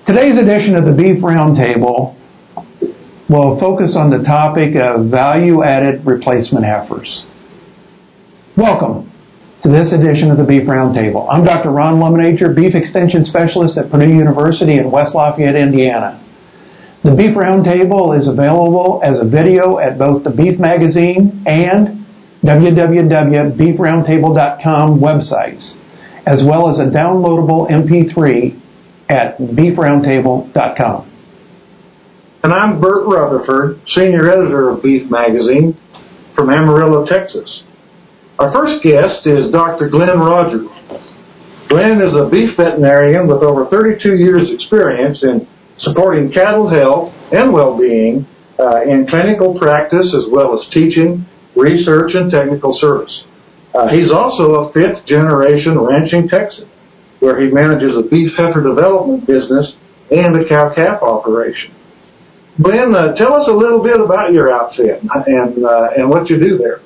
Today's edition of the Beef Roundtable will focus on the topic of value-added replacement heifers. Welcome to this edition of the Beef Roundtable. I'm Dr. Ron Lemonager, Beef Extension Specialist at Purdue University in West Lafayette, Indiana. The Beef Roundtable is available as a video at both the Beef Magazine and www.beefroundtable.com websites, as well as a downloadable MP3 at beefroundtable.com. And I'm Bert Rutherford, Senior Editor of Beef Magazine from Amarillo, Texas. Our first guest is Dr. Glenn Rogers. Glenn is a beef veterinarian with over 32 years' experience in supporting cattle health and well-being in clinical practice as well as teaching, research, and technical service. He's also a fifth-generation ranching Texan, where he manages a beef heifer development business and a cow-calf operation. Glenn, tell us a little bit about your outfit and what you do there.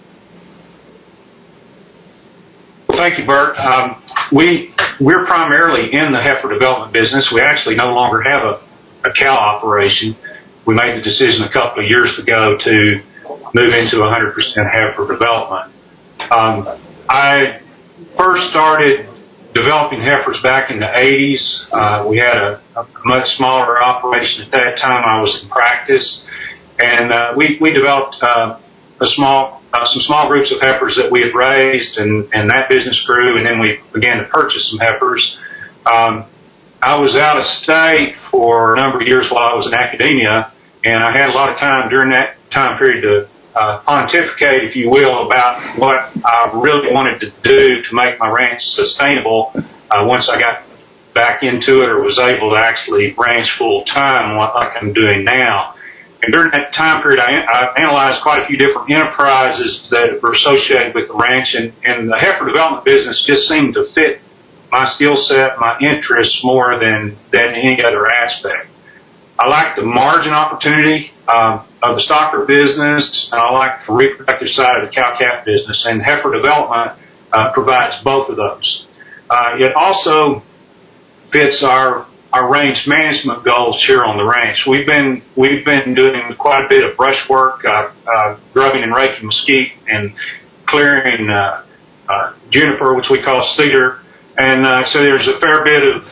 Well, thank you, Bert. We're primarily in the heifer development business. We actually no longer have a cow operation. We made the decision a couple of years ago to move into 100% heifer development. I first started developing heifers back in the 80s. We had a much smaller operation at that time. I was in practice, and we developed some small groups of heifers that we had raised, and that business grew, and then we began to purchase some heifers. I was out of state for a number of years while I was in academia, and I had a lot of time during that time period to pontificate, if you will, about what I really wanted to do to make my ranch sustainable once I got back into it or was able to actually ranch full time like I'm doing now. And during that time period, I analyzed quite a few different enterprises that were associated with the ranch, and the heifer development business just seemed to fit my skill set, my interests more than any other aspect. I like the margin opportunity of the stocker business, and I like the reproductive side of the cow-calf business, and heifer development provides both of those. It also fits our range management goals here on the ranch. We've been doing quite a bit of brush work, grubbing and raking mesquite, and clearing juniper, which we call cedar, and so there's a fair bit of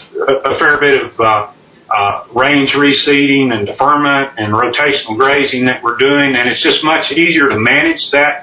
range reseeding and deferment and rotational grazing that we're doing, and it's just much easier to manage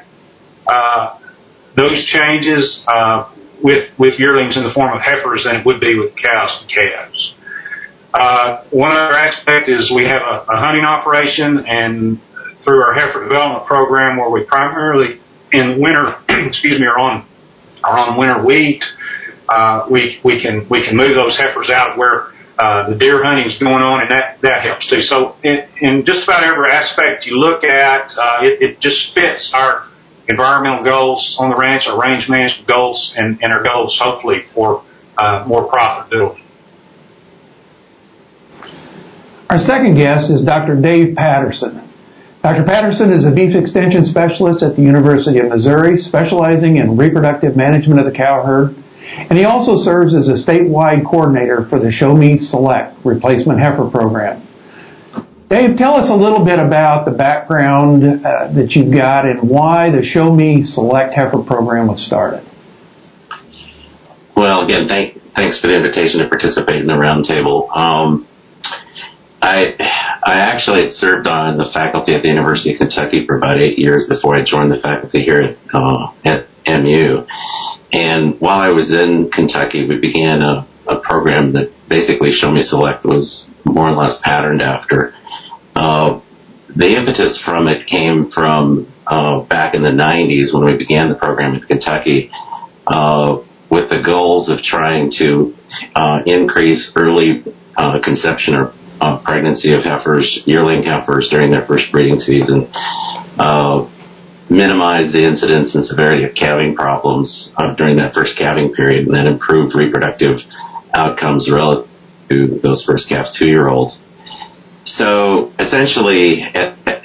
those changes with yearlings in the form of heifers than it would be with cows and calves. One other aspect is we have a hunting operation, and through our heifer development program, where we primarily in winter, are on winter wheat, we can move those heifers out where the deer hunting is going on, and that helps too. So in just about every aspect you look at, it just fits our environmental goals on the ranch, our range management goals, and our goals hopefully for more profitability. Our second guest is Dr. Dave Patterson. Dr. Patterson is a beef extension specialist at the University of Missouri, specializing in reproductive management of the cow herd, and he also serves as a statewide coordinator for the Show Me Select replacement heifer program. Dave, tell us a little bit about the background that you've got and why the Show Me Select heifer program was started. Well, again, thanks for the invitation to participate in the roundtable. I actually had served on the faculty at the University of Kentucky for about 8 years before I joined the faculty here at MU. And while I was in Kentucky, we began a program that basically Show Me Select was more or less patterned after. The impetus from it came from back in the 90s when we began the program at Kentucky with the goals of trying to increase early conception or pregnancy of heifers, yearling heifers during their first breeding season, minimize the incidence and severity of calving problems during that first calving period, and then improve reproductive outcomes relative to those first calf 2-year-olds. So essentially,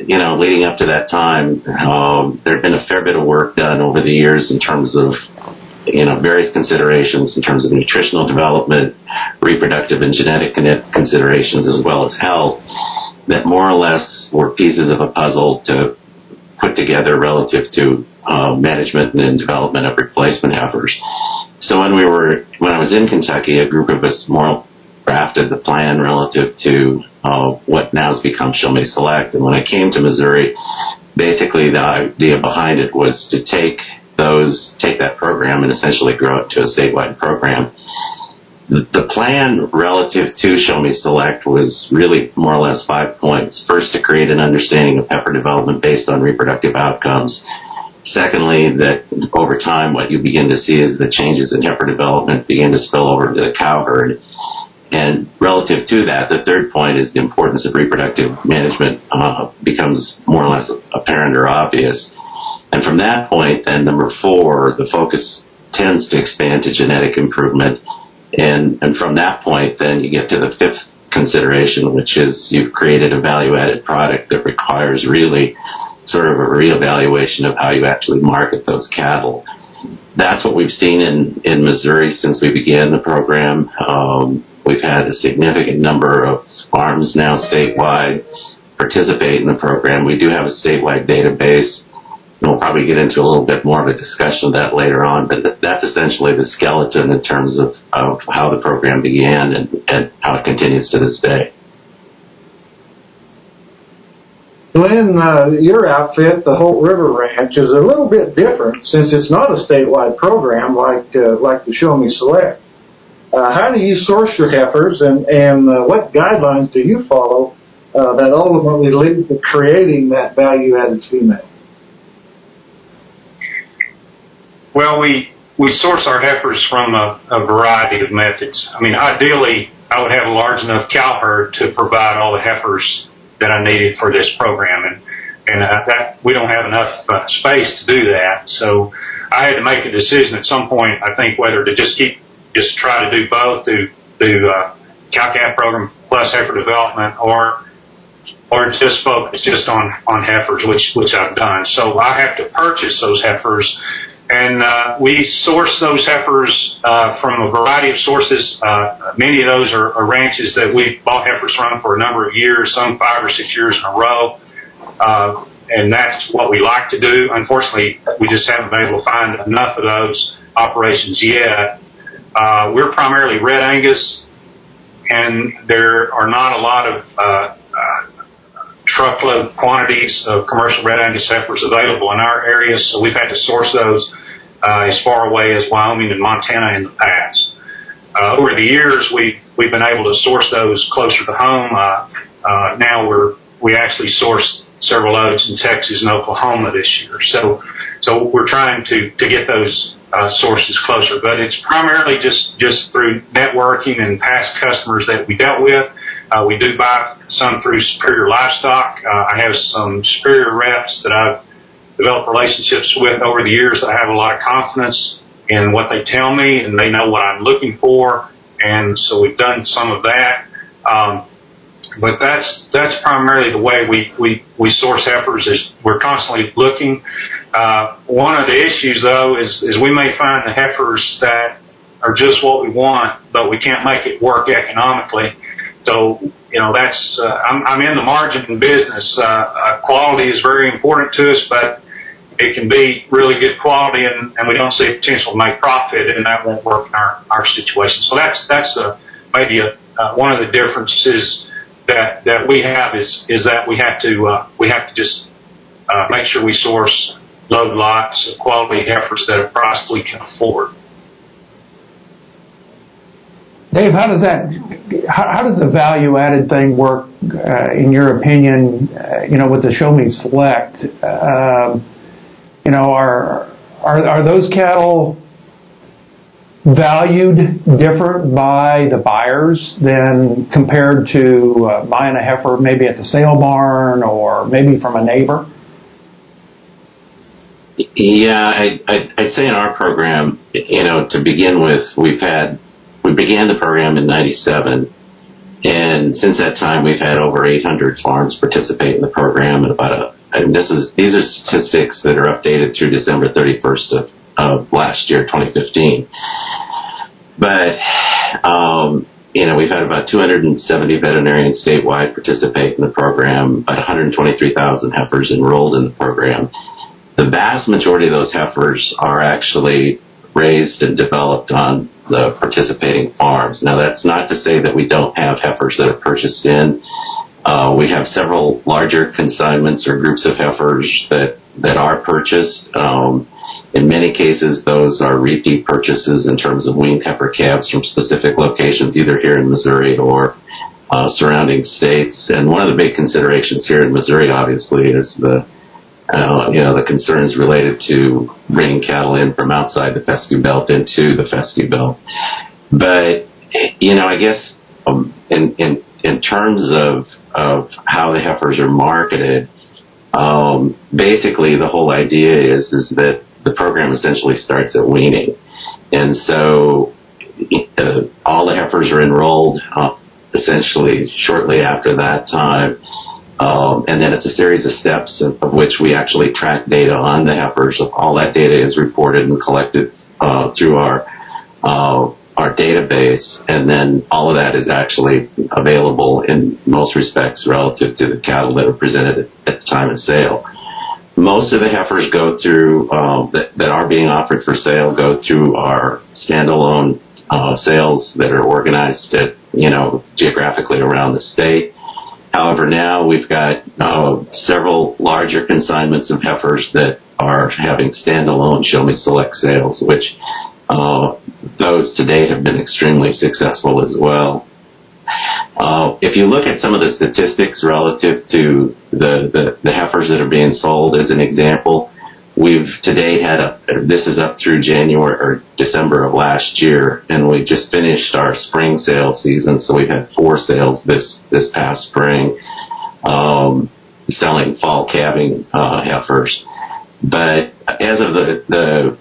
leading up to that time, there had been a fair bit of work done over the years in terms of various considerations in terms of nutritional development, reproductive and genetic considerations, as well as health, that more or less were pieces of a puzzle to put together relative to management and development of replacement heifers. So when I was in Kentucky, a group of us more crafted the plan relative to what now has become Show Me Select. And when I came to Missouri, basically the idea behind it was to take that program and essentially grow it to a statewide program. The plan relative to Show Me Select was really more or less 5 points. First, to create an understanding of heifer development based on reproductive outcomes. Secondly, that over time what you begin to see is the changes in heifer development begin to spill over to the cow herd. And relative to that, the third point is the importance of reproductive management becomes more or less apparent or obvious. And from that point, then number 4, the focus tends to expand to genetic improvement. And from that point, then you get to the 5th consideration, which is you've created a value-added product that requires really sort of a reevaluation of how you actually market those cattle. That's what we've seen in Missouri since we began the program. We've had a significant number of farms now statewide participate in the program. We do have a statewide database. We'll probably get into a little bit more of a discussion of that later on, but that's essentially the skeleton in terms of how the program began and how it continues to this day. Glenn, your outfit, the Holt River Ranch, is a little bit different since it's not a statewide program like the Show Me Select. How do you source your heifers, and what guidelines do you follow that ultimately lead to creating that value-added female? Well, we source our heifers from a variety of methods. I mean, ideally, I would have a large enough cow herd to provide all the heifers that I needed for this program, and that we don't have enough space to do that. So I had to make a decision at some point, I think, whether to just try to do both, do cow-calf program plus heifer development, or just focus just on heifers, which I've done. So I have to purchase those heifers. And we source those heifers from a variety of sources. Many of those are ranches that we've bought heifers from for a number of years, some 5 or 6 years in a row. And that's what we like to do. Unfortunately, we just haven't been able to find enough of those operations yet. We're primarily Red Angus, and there are not a lot of truckload quantities of commercial Red Angus heifers available in our area, so we've had to source those as far away as Wyoming and Montana in the past. Over the years, we've been able to source those closer to home. Now we actually source several loads in Texas and Oklahoma this year, so we're trying to get those sources closer. But it's primarily just through networking and past customers that we dealt with. We do buy some through Superior Livestock. I have some Superior reps that I've developed relationships with over the years that I have a lot of confidence in what they tell me, and they know what I'm looking for, and so we've done some of that. But that's primarily the way we source heifers, is we're constantly looking. One of the issues, though, is we may find the heifers that are just what we want, but we can't make it work economically. So, that's, I'm in the margin business. Quality is very important to us, but it can be really good quality, and we don't see potential to make profit, and that won't work in our situation. So that's maybe one of the differences that we have is that we have to just make sure we source load lots of quality heifers that a price we can afford. Dave, how does the value-added thing work, in your opinion, with the Show Me Select? Are those cattle valued different by the buyers than compared to buying a heifer maybe at the sale barn or maybe from a neighbor? Yeah, I'd say in our program, to begin with, we began the program in '97, and since that time we've had over 800 farms participate in the program, and these are statistics that are updated through December 31st of last year, 2015. But, we've had about 270 veterinarians statewide participate in the program, about 123,000 heifers enrolled in the program. The vast majority of those heifers are actually raised and developed on the participating farms. Now, that's not to say that we don't have heifers that are purchased in. We have several larger consignments or groups of heifers that are purchased. In many cases, those are repeat purchases in terms of weaned heifer calves from specific locations, either here in Missouri or surrounding states. And one of the big considerations here in Missouri, obviously, is the concerns related to bringing cattle in from outside the fescue belt into the fescue belt. But, I guess in terms of how the heifers are marketed, basically the whole idea is that the program essentially starts at weaning. And so all the heifers are enrolled essentially shortly after that time. And then it's a series of steps of which we actually track data on the heifers. All that data is reported and collected through our database, and then all of that is actually available in most respects relative to the cattle that are presented at the time of sale. Most of the heifers go through that are being offered for sale go through our standalone sales that are organized at geographically around the state. However, now we've got several larger consignments of heifers that are having standalone Show Me Select sales, which those to date have been extremely successful as well. If you look at some of the statistics relative to the heifers that are being sold, as an example, we've to date this is up through January or December of last year, and we just finished our spring sale season, so we've had 4 sales this past spring, selling fall calving heifers. But as of the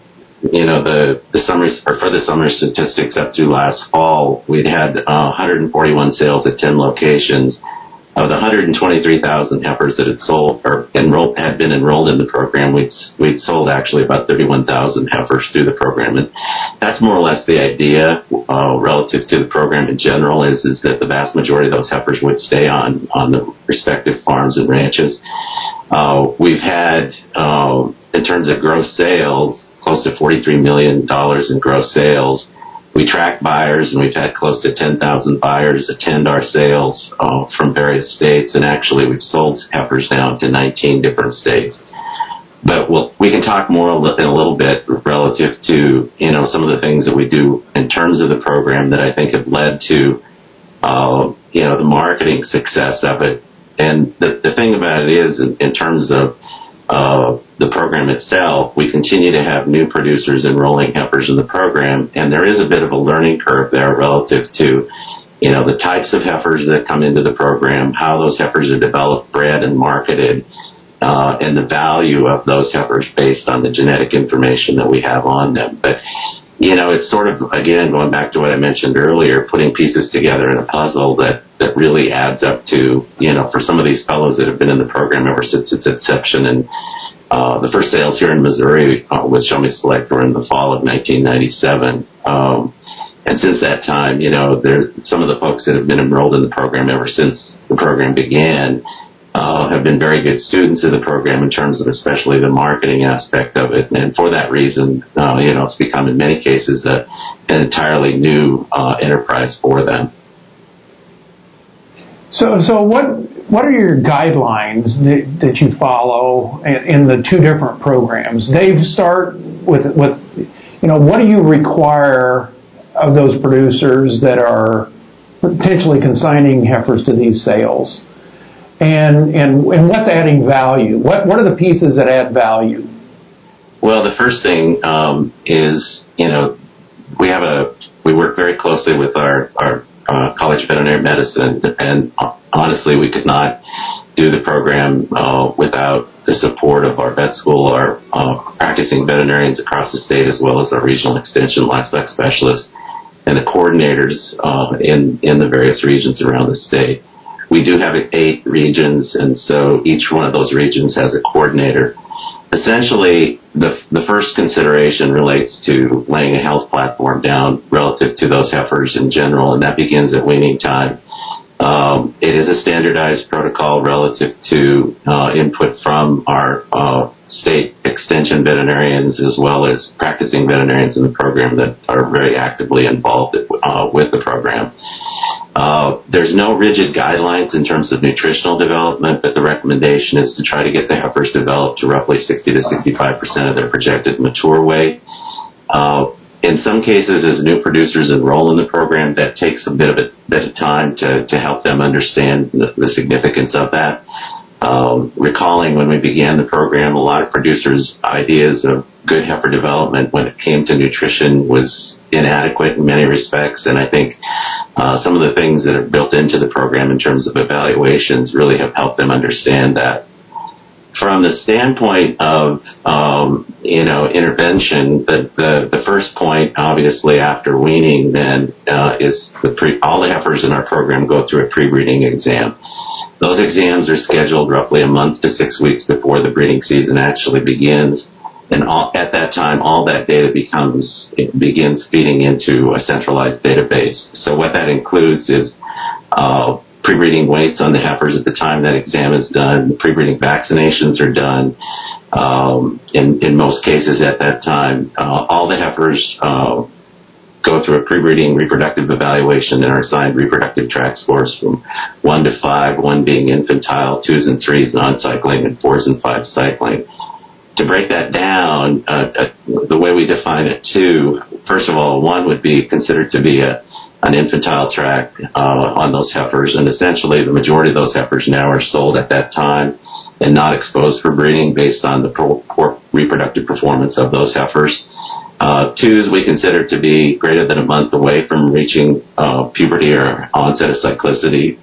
summer statistics up to last fall, we'd had 141 sales at 10 locations. Of the 123,000 heifers that had been enrolled in the program, we'd sold actually about 31,000 heifers through the program, and that's more or less the idea relative to the program in general. Is that the vast majority of those heifers would stay on the respective farms and ranches. We've had, in terms of gross sales, close to $43 million in gross sales. We track buyers, and we've had close to 10,000 buyers attend our sales from various states, and actually we've sold heifers now to 19 different states. But we can talk more in a little bit relative to some of the things that we do in terms of the program that I think have led to the marketing success of it. And the thing about it is, in terms of the program itself, we continue to have new producers enrolling heifers in the program, and there is a bit of a learning curve there relative to, the types of heifers that come into the program, how those heifers are developed, bred, and marketed, and the value of those heifers based on the genetic information that we have on them. But, it's sort of, again, going back to what I mentioned earlier, putting pieces together in a puzzle that really adds up to, for some of these fellows that have been in the program ever since its inception. And the first sales here in Missouri with Show Me Select were in the fall of 1997. And since that time, some of the folks that have been enrolled in the program ever since the program began have been very good students of the program in terms of especially the marketing aspect of it. And for that reason, it's become in many cases an entirely new enterprise for them. So what are your guidelines that you follow in the 2 different programs? Dave, start with what do you require of those producers that are potentially consigning heifers to these sales? And what's adding value? What are the pieces that add value? Well, the first thing is, we work very closely with our College of Veterinary Medicine, and honestly, we could not do the program without the support of our vet school, our practicing veterinarians across the state, as well as our regional extension livestock specialists and the coordinators in the various regions around the state. We do have 8 regions, and so each one of those regions has a coordinator. essentially, the first consideration relates to laying a health platform down relative to those heifers in general, and that begins at weaning time. It is a standardized protocol relative to input from our state extension veterinarians as well as practicing veterinarians in the program that are very actively involved with the program. There's no rigid guidelines in terms of nutritional development, but the recommendation is to try to get the heifers developed to roughly 60 to 65% of their projected mature weight. In some cases, as new producers enroll in the program, that takes a bit of time to help them understand the significance of that. Recalling when we began the program, a lot of producers' ideas of good heifer development when it came to nutrition was inadequate in many respects, and I think some of the things that are built into the program in terms of evaluations really have helped them understand that. From the standpoint of intervention, the first point, obviously, after weaning, then is all the heifers in our program go through a pre-breeding exam. Those exams are scheduled roughly a month to 6 weeks before the breeding season actually begins, and at that time, all that data begins feeding into a centralized database. So what that includes is pre-breeding weights on the heifers at the time that exam is done. Pre-breeding vaccinations are done. In most cases at that time, all the heifers go through a pre-breeding reproductive evaluation and are assigned reproductive tract scores from 1 to 5, 1 being infantile, 2s and 3s non-cycling, and 4s and 5s cycling. To break that down, the way we define it too, first of all, 1 would be considered to be an infantile tract on those heifers, and essentially the majority of those heifers now are sold at that time and not exposed for breeding based on the poor reproductive performance of those heifers. 2s we consider to be greater than a month away from reaching puberty or onset of cyclicity.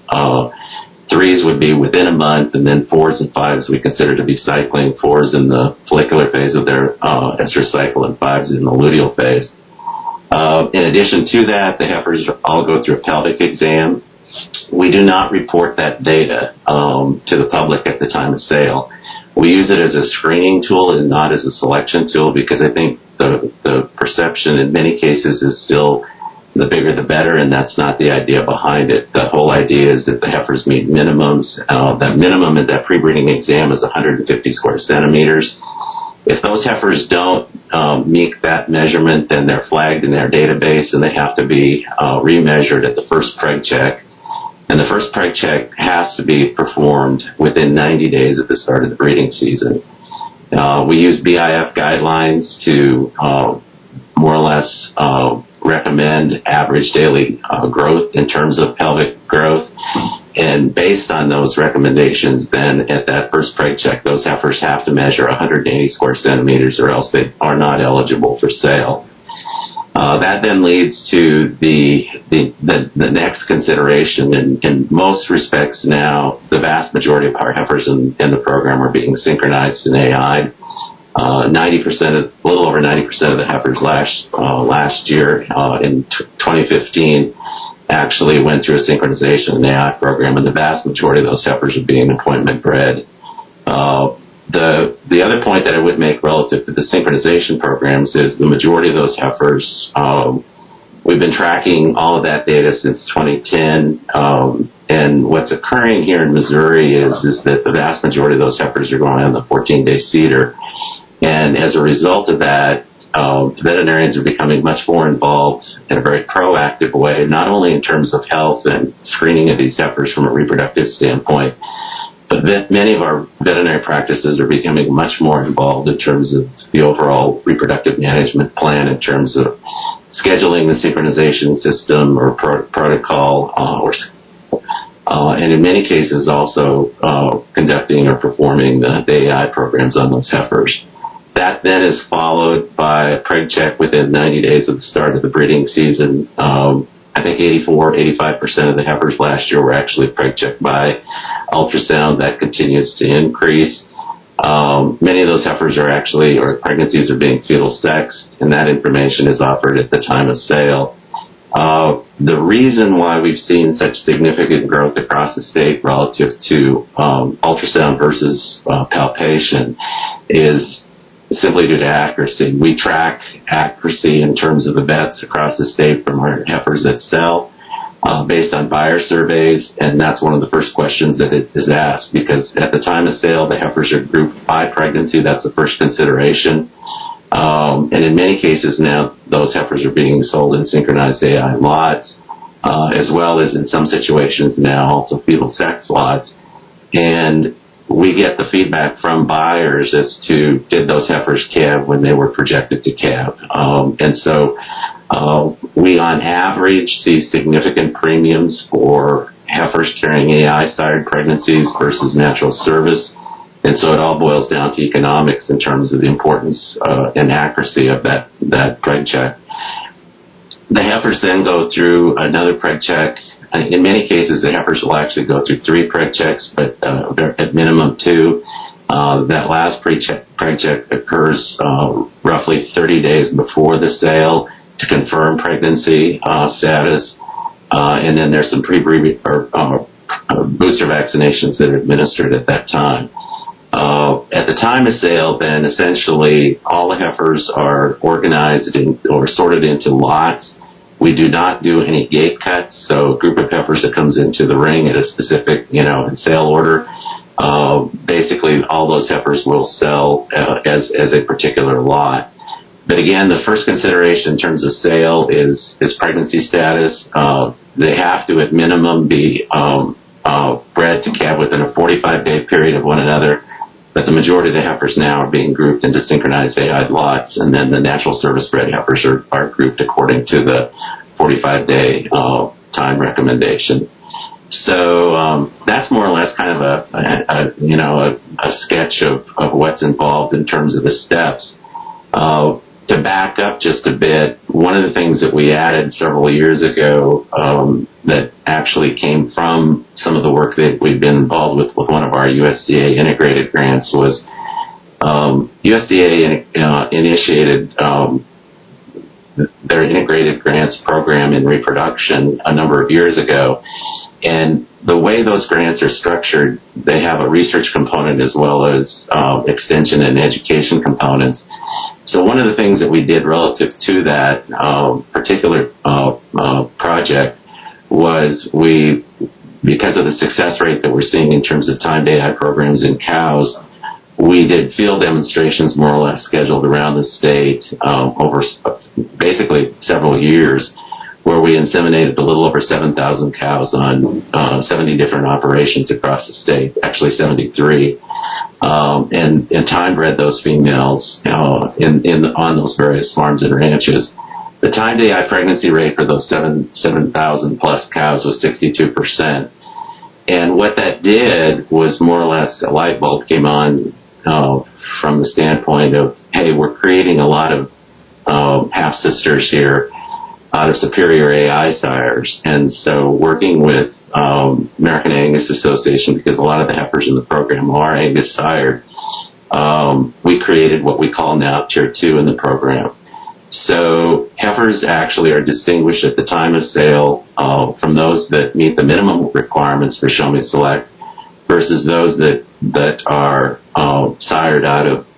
3s would be within a month, and then 4s and 5s we consider to be cycling. 4s in the follicular phase of their estrous cycle, and 5s in the luteal phase. In addition to that, the heifers all go through a pelvic exam. We do not report that data to the public at the time of sale. We use it as a screening tool and not as a selection tool, because I think the perception in many cases is still the bigger the better, and that's not the idea behind it. The whole idea is that the heifers meet minimums. That minimum at that pre-breeding exam is 150 square centimeters. If those heifers don't meet that measurement, then they're flagged in their database and they have to be remeasured at the first preg check. And the first preg check has to be performed within 90 days at the start of the breeding season. We use BIF guidelines to more or less recommend average daily growth in terms of pelvic growth. And based on those recommendations, then at that first preg check, those heifers have to measure 180 square centimeters, or else they are not eligible for sale. That then leads to the next consideration. In most respects now, the vast majority of our heifers in the program are being synchronized in AI. A little over 90% of the heifers last year in 2015 actually went through a synchronization in the AI program, and the vast majority of those heifers are being appointment bred. The other point that I would make relative to the synchronization programs is the majority of those heifers, we've been tracking all of that data since 2010, and what's occurring here in Missouri is that the vast majority of those heifers are going on the 14-day CEDAR. And as a result of that, veterinarians are becoming much more involved in a very proactive way, not only in terms of health and screening of these heifers from a reproductive standpoint, but many of our veterinary practices are becoming much more involved in terms of the overall reproductive management plan, in terms of scheduling the synchronization system or protocol, and in many cases also conducting or performing the AI programs on those heifers. That then is followed by a preg check within 90 days of the start of the breeding season. I think 85% of the heifers last year were actually preg checked by ultrasound. That continues to increase. Many of those heifers or pregnancies are being fetal sexed, and that information is offered at the time of sale. The reason why we've seen such significant growth across the state relative to ultrasound versus palpation is simply due to accuracy. We track accuracy in terms of the bets across the state from our heifers that sell based on buyer surveys, and that's one of the first questions that it is asked, because at the time of sale, the heifers are grouped by pregnancy. That's the first consideration. And in many cases now, those heifers are being sold in synchronized AI lots, as well as in some situations now also fetal sex lots. And we get the feedback from buyers as to, did those heifers calve when they were projected to calve? And so we on average see significant premiums for heifers carrying AI-sired pregnancies versus natural service. And so it all boils down to economics in terms of the importance and accuracy of that preg check. The heifers then go through another preg check. In many cases, the heifers will actually go through 3 preg checks, but at minimum 2. That last preg check occurs roughly 30 days before the sale to confirm pregnancy status. And then there's some booster vaccinations that are administered at that time. At the time of sale, then essentially all the heifers are organized or sorted into lots. We do not do any gate cuts, so a group of heifers that comes into the ring at a specific, sale order, basically all those heifers will sell as a particular lot. But again, the first consideration in terms of sale is pregnancy status. They have to, at minimum, be bred to calve within a 45-day period of one another. But the majority of the heifers now are being grouped into synchronized AI lots, and then the natural service bred heifers are grouped according to the 45-day time recommendation. So that's more or less kind of a sketch of what's involved in terms of the steps. To back up just a bit, one of the things that we added several years ago that actually came from some of the work that we've been involved with one of our USDA integrated grants was USDA initiated their integrated grants program in reproduction a number of years ago. And the way those grants are structured, they have a research component as well as extension and education components. So one of the things that we did relative to that particular project was because of the success rate that we're seeing in terms of timed AI programs in cows, we did field demonstrations more or less scheduled around the state over basically several years, where we inseminated a little over 7,000 cows on 70 different operations across the state, actually 73, and time bred those females on those various farms and ranches. The timed AI pregnancy rate for those 7,000 plus cows was 62%. And what that did was more or less a light bulb came on from the standpoint of, hey, we're creating a lot of half-sisters here out of superior AI sires. And so working with American Angus Association, because a lot of the heifers in the program are Angus sired, we created what we call now Tier 2 in the program. So heifers actually are distinguished at the time of sale from those that meet the minimum requirements for Show Me Select versus those that are sired out of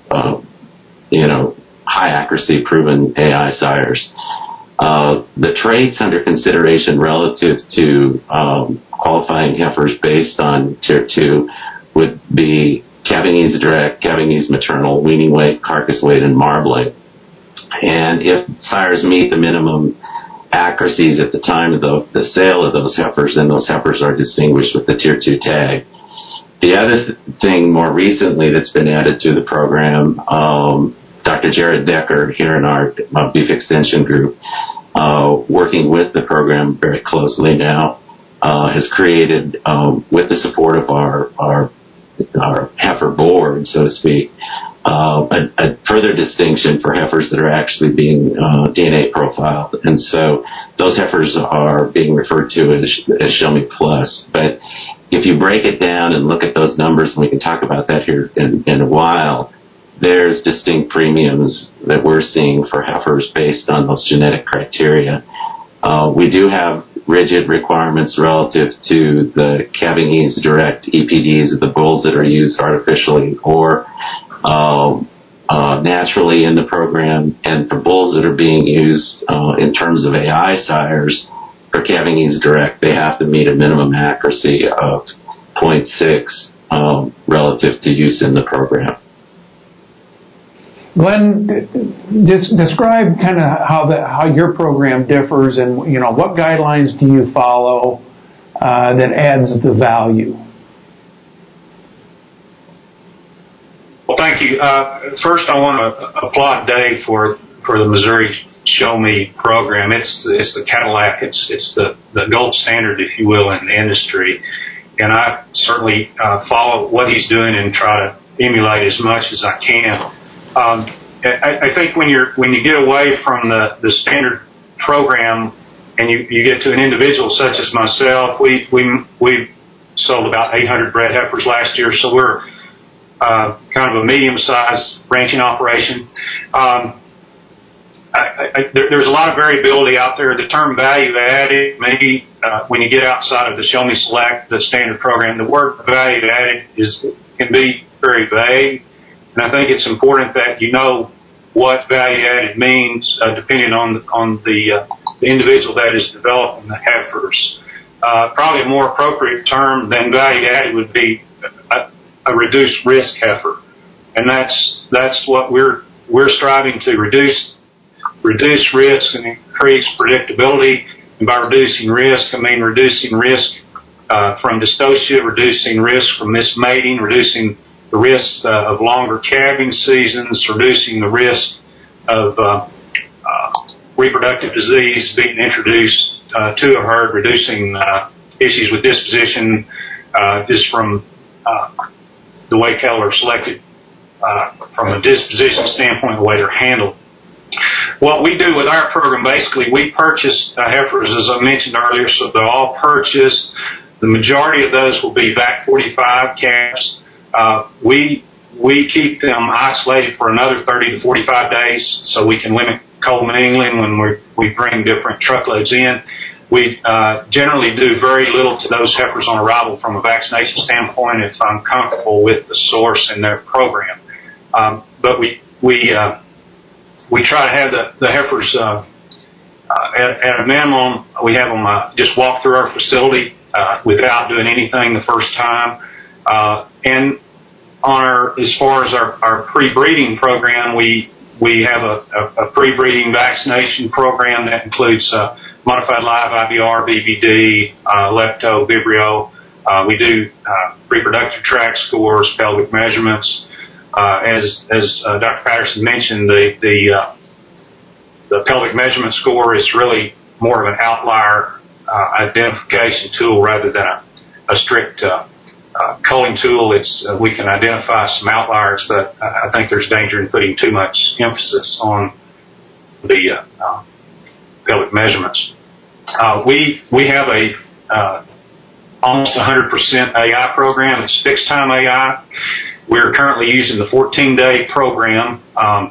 high accuracy proven AI sires. The traits under consideration relative to qualifying heifers based on Tier 2 would be calving ease direct, calving ease maternal, weaning weight, carcass weight, and marbling. And if sires meet the minimum accuracies at the time of the sale of those heifers, then those heifers are distinguished with the Tier 2 tag. The other thing more recently that's been added to the program, Dr. Jared Decker here in our Beef Extension group, working with the program very closely now, has created, with the support of our heifer board, so to speak, a further distinction for heifers that are actually being DNA profiled. And so those heifers are being referred to as Show Me Plus. But if you break it down and look at those numbers, and we can talk about that here in a while, there's distinct premiums that we're seeing for heifers based on those genetic criteria. We do have rigid requirements relative to the calving ease direct EPDs of the bulls that are used artificially, or naturally in the program, and for bulls that are being used in terms of AI sires for calving ease direct, they have to meet a minimum accuracy of 0.6 relative to use in the program. Glenn, describe kind of how your program differs, and what guidelines do you follow that adds the value? Well, thank you. First, I want to applaud Dave for the Missouri Show Me program. It's the Cadillac. It's the gold standard, if you will, in the industry. And I certainly follow what he's doing and try to emulate as much as I can. I think when you get away from the standard program and you get to an individual such as myself, we sold about 800 bred heifers last year, so we're kind of a medium-sized ranching operation. There's a lot of variability out there. The term value added, maybe when you get outside of the Show Me Select, the standard program, the word value added can be very vague. And I think it's important that you know what value added means, depending on the individual that is developing the heifers. Probably a more appropriate term than value added would be a reduced risk heifer, and that's what we're striving to reduce risk and increase predictability. And by reducing risk, I mean reducing risk from dystocia, reducing risk from mismating, reducing the risk of longer calving seasons, reducing the risk of reproductive disease being introduced to a herd, reducing issues with disposition just from the way cattle are selected from a disposition standpoint, the way they're handled. What we do with our program, basically, we purchase heifers, as I mentioned earlier, so they're all purchased. The majority of those will be VAC 45 calves. We keep them isolated for another 30 to 45 days so we can limit commingling when we bring different truckloads in. We generally do very little to those heifers on arrival from a vaccination standpoint if I'm comfortable with the source and their program. But we try to have the heifers at a minimum. We have them just walk through our facility without doing anything the first time. And as far as our pre-breeding program, we have a pre-breeding vaccination program that includes modified live IVR, BVD, lepto, Vibrio. We do reproductive tract scores, pelvic measurements. As Dr. Patterson mentioned, the pelvic measurement score is really more of an outlier identification tool rather than a strict culling tool. We can identify some outliers, but I think there's danger in putting too much emphasis on the pelvic measurements. We have a almost 100% AI program. It's fixed time AI. We're currently using the 14-day program.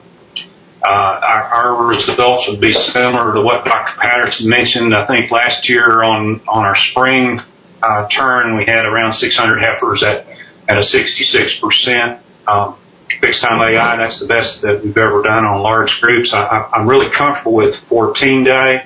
Our results would be similar to what Dr. Patterson mentioned. I think last year on our spring turn, we had around 600 heifers at a 66% fixed time AI. That's the best that we've ever done on large groups. I'm really comfortable with 14-day.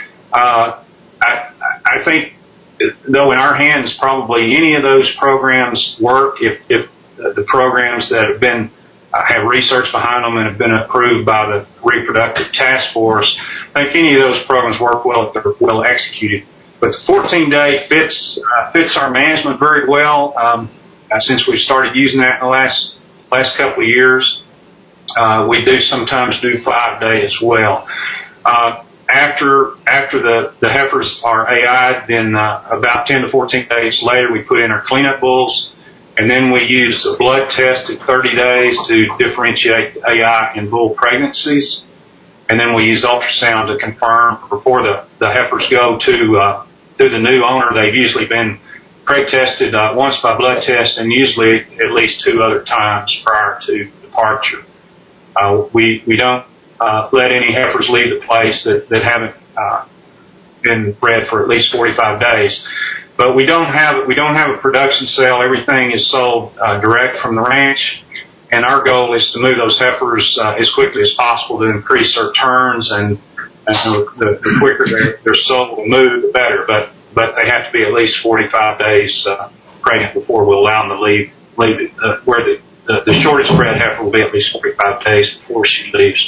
I think, though, in our hands, probably any of those programs work if the programs that have research behind them and have been approved by the Reproductive Task Force. I think any of those programs work well if they're well executed. But the 14-day fits our management very well. Since we started using that in the last couple of years, we do sometimes do 5-day as well. After the heifers are AI'd, then about 10 to 14 days later, we put in our cleanup bulls, and then we use a blood test at 30 days to differentiate the AI in bull pregnancies, and then we use ultrasound to confirm before the heifers go to the new owner. They've usually been preg tested once by blood test, and usually at least 2 other times prior to departure. We don't let any heifers leave the place that haven't been bred for at least 45 days. But we don't have a production sale. Everything is sold direct from the ranch. And our goal is to move those heifers as quickly as possible to increase their turns, and the quicker they're sold and moved, the better. But they have to be at least 45 days pregnant before we'll allow them to leave it, where the shortest bred heifer will be at least 45 days before she leaves.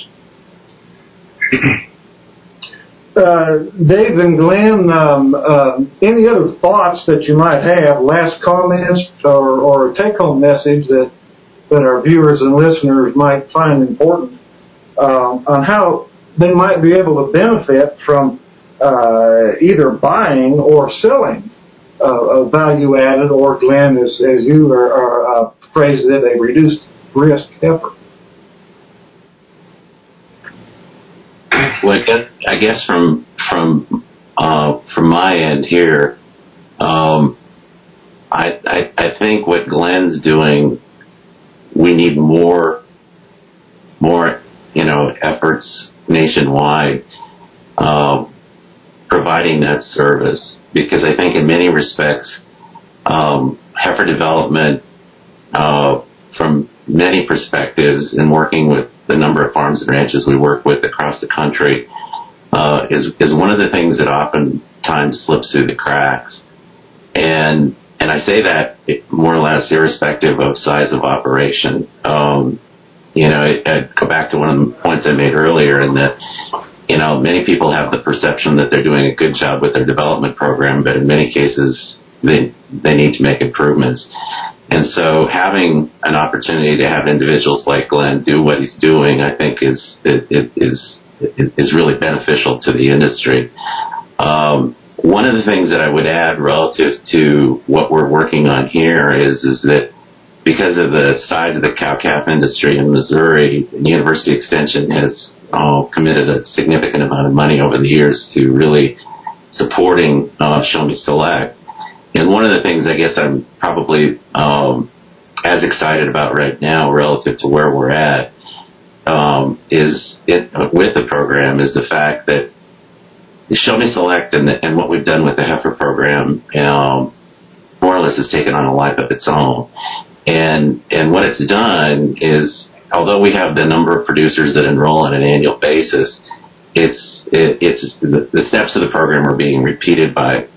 Dave and Glenn, any other thoughts that you might have, last comments or take-home message that our viewers and listeners might find important on how they might be able to benefit from either buying or selling a value-added, or Glenn, as you are phrased it, a reduced risk heifer? Well, I guess from my end here, I think what Glenn's doing, we need more efforts nationwide providing that service, because I think in many respects heifer development from many perspectives, and working with the number of farms and ranches we work with across the country, is one of the things that oftentimes slips through the cracks. And I say that more or less irrespective of size of operation. I'd go back to one of the points I made earlier, in that, many people have the perception that they're doing a good job with their development program, but in many cases they need to make improvements. And so having an opportunity to have individuals like Glenn do what he's doing, I think is really beneficial to the industry. One of the things that I would add relative to what we're working on here is that because of the size of the cow-calf industry in Missouri, University Extension has committed a significant amount of money over the years to really supporting Show Me Select. And one of the things I guess I'm probably as excited about right now relative to where we're at with the program is the fact that the Show Me Select and what we've done with the heifer program more or less has taken on a life of its own. And what it's done is, although we have the number of producers that enroll on an annual basis, it's the steps of the program are being repeated by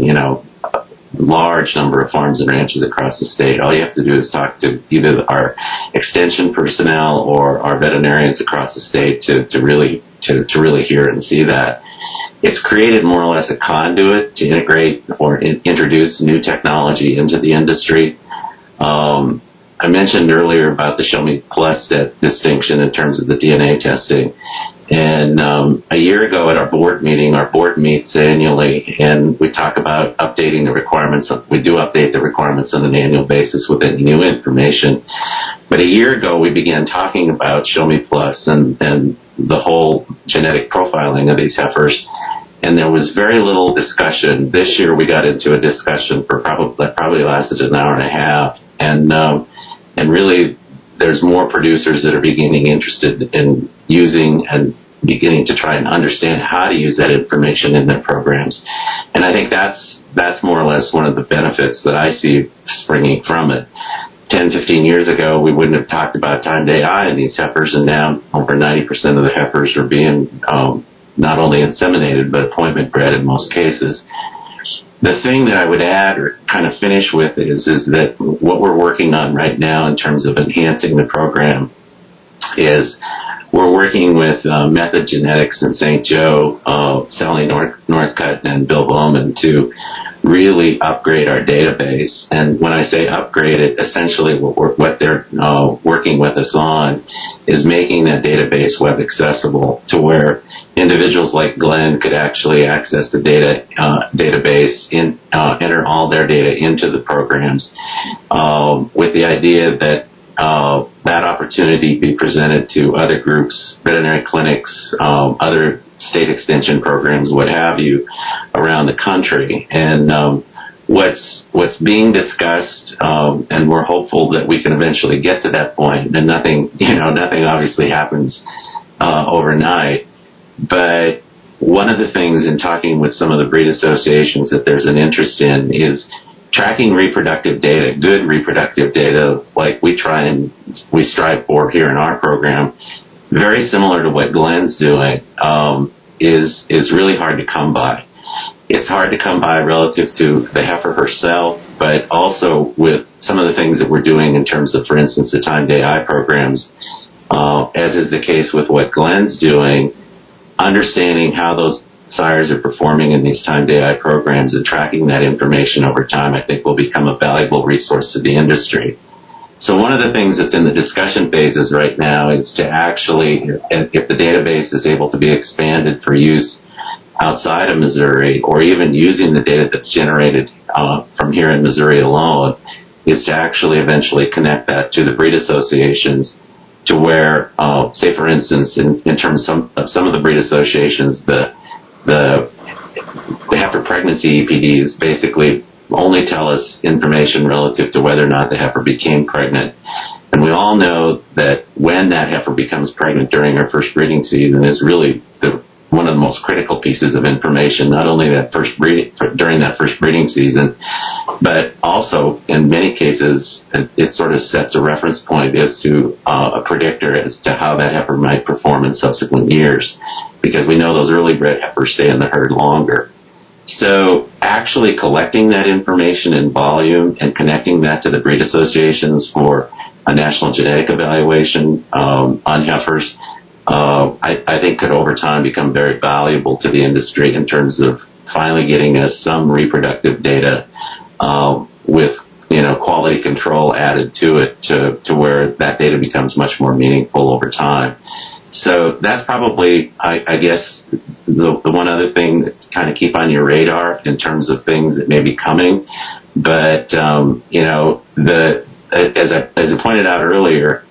large number of farms and ranches across the state. All you have to do is talk to either our extension personnel or our veterinarians across the state to really hear and see that. It's created more or less a conduit to integrate or introduce new technology into the industry. I mentioned earlier about the Show Me Plus distinction in terms of the DNA testing. And a year ago at our board meets annually, and we talk about updating the requirements. We do update the requirements on an annual basis with any new information. But a year ago, we began talking about Show Me Plus and the whole genetic profiling of these heifers. And there was very little discussion. This year, we got into a discussion for probably lasted an hour and a half. And really, there's more producers that are beginning interested in using and beginning to try and understand how to use that information in their programs. And I think that's more or less one of the benefits that I see springing from it. 10, 15 years ago, we wouldn't have talked about timed AI in these heifers, and now over 90% of the heifers are being not only inseminated, but appointment bred in most cases. The thing that I would add or kind of finish with is that what we're working on right now in terms of enhancing the program is we're working with Method Genetics in St. Joe, Sally Northcutt and Bill Bowman, to really upgrade our database. And when I say upgrade it, essentially what they're working with us on is making that database web accessible to where individuals like Glenn could actually access the database, enter all their data into the programs, with the idea that that opportunity be presented to other groups, veterinary clinics, other state extension programs, what have you, around the country. And what's being discussed, and we're hopeful that we can eventually get to that point. And nothing obviously happens overnight. But one of the things in talking with some of the breed associations that there's an interest in is tracking reproductive data, good reproductive data, like we strive for here in our program, very similar to what Glenn's doing, is really hard to come by. It's hard to come by relative to the heifer herself, but also with some of the things that we're doing in terms of, for instance, the timed AI programs, as is the case with what Glenn's doing, understanding how those sires are performing in these timed AI programs and tracking that information over time, I think will become a valuable resource to the industry. So one of the things that's in the discussion phases right now is to actually, if the database is able to be expanded for use outside of Missouri, or even using the data that's generated from here in Missouri alone, is to actually eventually connect that to the breed associations, to where, say for instance, in terms of some of the breed associations, the heifer pregnancy EPDs basically only tell us information relative to whether or not the heifer became pregnant. And we all know that when that heifer becomes pregnant during her first breeding season is really one of the most critical pieces of information, not only during that first breeding season, but also in many cases it sort of sets a reference point as to a predictor as to how that heifer might perform in subsequent years, because we know those early bred heifers stay in the herd longer. So actually collecting that information in volume and connecting that to the breed associations for a national genetic evaluation on heifers, I think could over time become very valuable to the industry in terms of finally getting us some reproductive data with quality control added to it to where that data becomes much more meaningful over time. So that's probably, I guess, the one other thing that kind of keep on your radar in terms of things that may be coming. But as I pointed out earlier,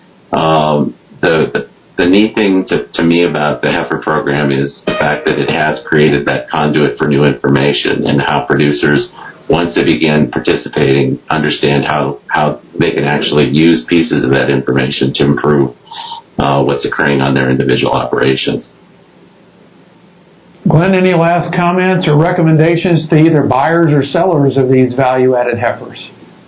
the neat thing to me about the heifer program is the fact that it has created that conduit for new information, and how producers, once they begin participating, understand how they can actually use pieces of that information to improve what's occurring on their individual operations. Glenn, any last comments or recommendations to either buyers or sellers of these value-added heifers?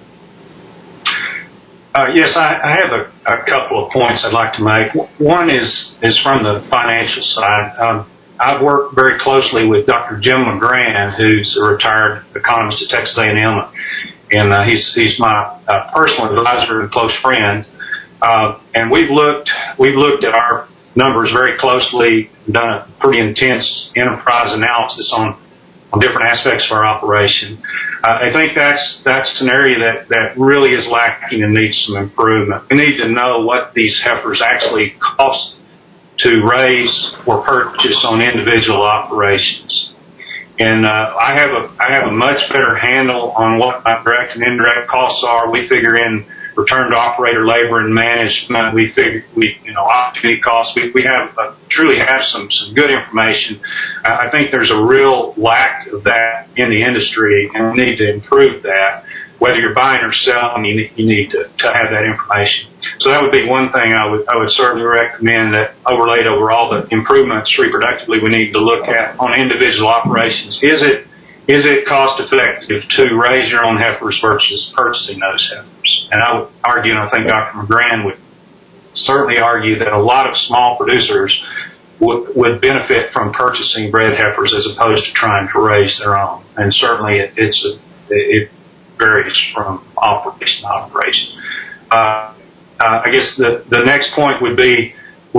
Yes, I have a couple of points I'd like to make. One is from the financial side. I've worked very closely with Dr. Jim McGran, who's a retired economist at Texas A&M, and he's my personal advisor and close friend. And we've looked at our numbers very closely, done a pretty intense enterprise analysis on different aspects of our operation. I think that's an area that really is lacking and needs some improvement. We need to know what these heifers actually cost to raise or purchase on individual operations. And I have a much better handle on what my direct and indirect costs are. We figure in return to operator labor and management. We figure opportunity costs. We truly have some good information. I think there's a real lack of that in the industry, and we need to improve that. Whether you're buying or selling, you need to have that information. So that would be one thing I would certainly recommend, that overlaid over all the improvements reproductively we need to look at on individual operations. Is it cost effective to raise your own heifers versus purchasing those heifers? And I would argue, and I think Dr. McGran would certainly argue, that a lot of small producers would benefit from purchasing bred heifers as opposed to trying to raise their own. And certainly it varies from operation to operation. I guess the next point would be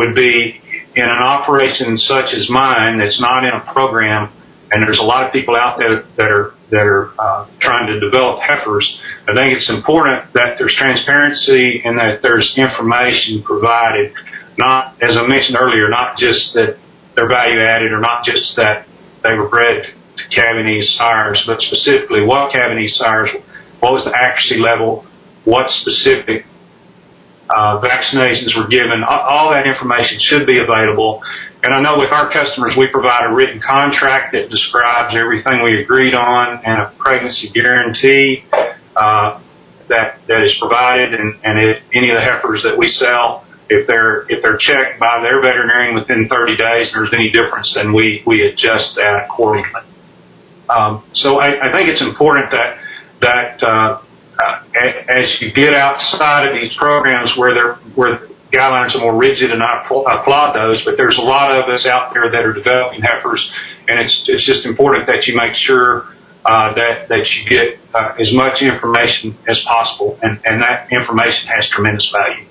in an operation such as mine that's not in a program, and there's a lot of people out there that are trying to develop heifers. I think it's important that there's transparency and that there's information provided, not, as I mentioned earlier, not just that they're value added or not just that they were bred to Cabanese sires, but specifically what Cabanese sires, what was the accuracy level, what specific vaccinations were given. All that information should be available. And I know with our customers, we provide a written contract that describes everything we agreed on, and a pregnancy guarantee that is provided. And if any of the heifers that we sell, if they're checked by their veterinarian within 30 days and there's any difference, then we adjust that accordingly. So I think it's important that that as you get outside of these programs where guidelines are more rigid and I applaud those, but there's a lot of us out there that are developing heifers, and it's just important that you make sure that you get as much information as possible, and that information has tremendous value.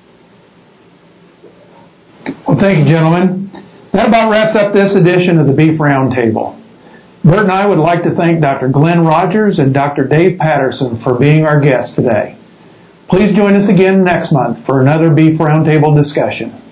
Well, thank you, gentlemen. That about wraps up this edition of the Beef Roundtable. Bert and I would like to thank Dr. Glenn Rogers and Dr. Dave Patterson for being our guests today. Please join us again next month for another Beef Roundtable discussion.